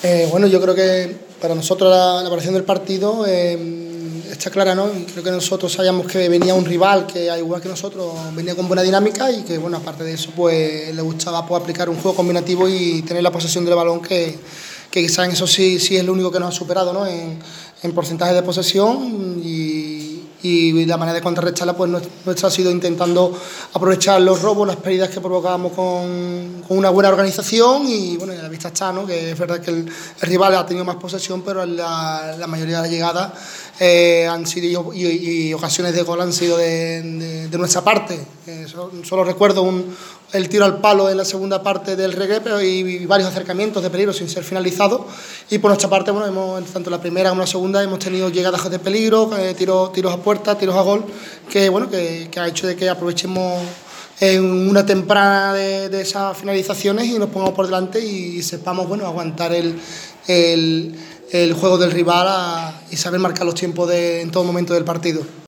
Bueno, yo creo que para nosotros la evaluación del partido está clara, ¿no? Y creo que nosotros sabíamos que venía un rival que, al igual que nosotros, venía con buena dinámica y que, bueno, aparte de eso, pues le gustaba pues, aplicar un juego combinativo y tener la posesión del balón, que quizás en eso sí es lo único que nos ha superado, ¿no? En porcentaje de posesión y la manera de contrarrestarla pues nuestra ha sido intentando aprovechar los robos, las pérdidas que provocábamos con una buena organización y bueno, a la vista está, ¿no? Que es verdad que el rival ha tenido más posesión, pero la mayoría de las llegadas han sido y ocasiones de gol han sido de nuestra parte. Solo recuerdo el tiro al palo en la segunda parte del Regué, pero y varios acercamientos de peligro sin ser finalizados. Y por nuestra parte, bueno, tanto la primera como la segunda hemos tenido llegadas de peligro, tiros a puerta, tiros a gol, que bueno, que ha hecho de que aprovechemos en una temprana de esas finalizaciones y nos pongamos por delante y sepamos, bueno, aguantar el juego del rival y saber marcar los tiempos en todo momento del partido.